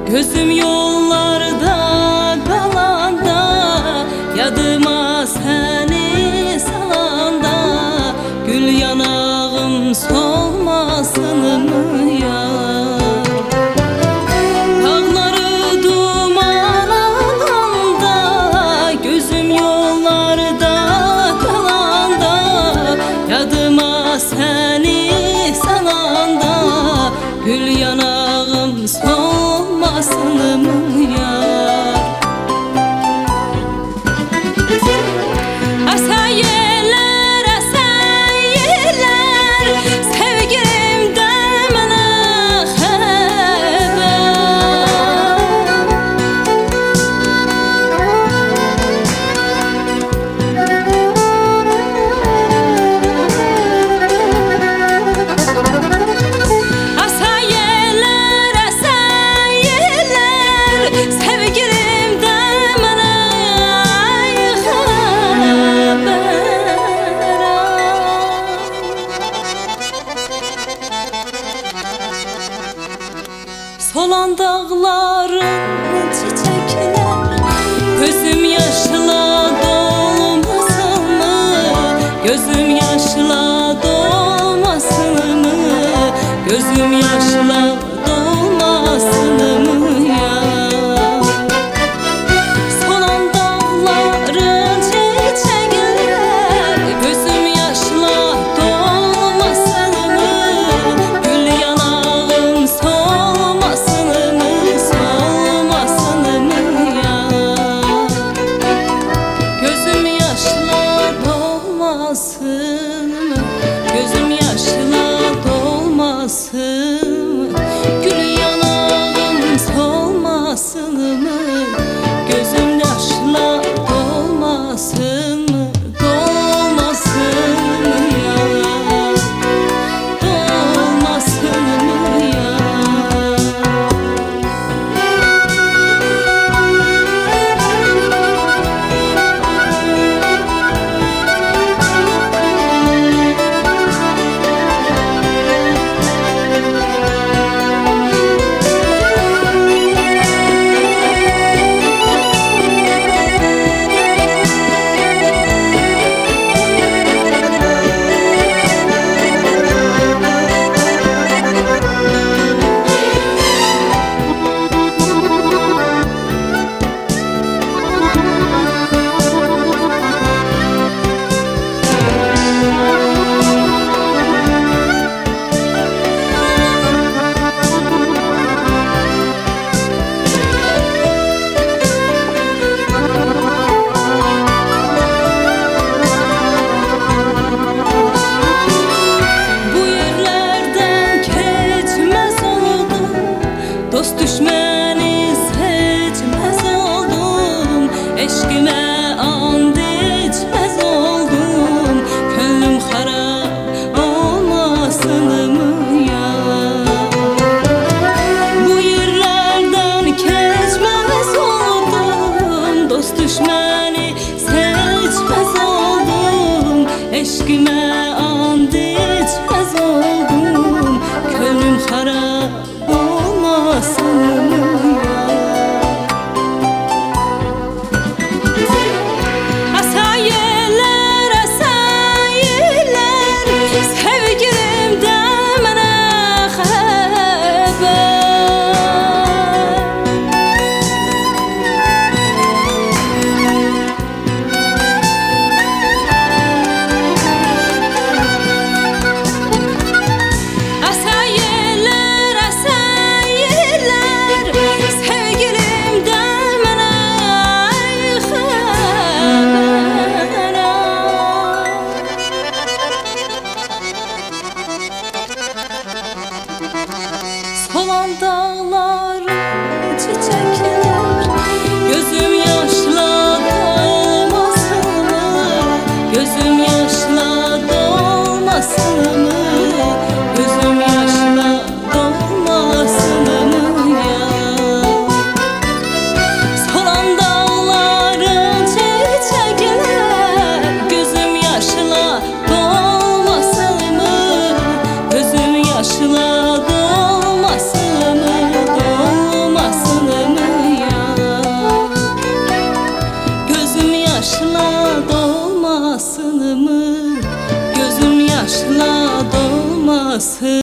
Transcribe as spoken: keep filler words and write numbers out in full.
Gözüm yollarda kalanda, yadıma seni salanda, gül yanağım solmasın mı ya? Dağları duman alanda, gözüm yollarda kalanda, yadıma seni salanda, gül yanağım solmasın mı ya? Esen yeller, esen yeller, sevgilimden bana haber. Esen yeller, esen yeller, sevgilimden bana solan dağların çiçekler, gözüm yaşla dolmasın mı? Gözüm yaşla dolmasın mı? Gözüm yaşla dolmasın mı ya? Solan dağların çiçekler, gözüm yaşla dolmasın mı? Gül yanağım solmasın mı, solmasın mı ya? yaşla dolmasın mı? Gözüm yaşla dolmasın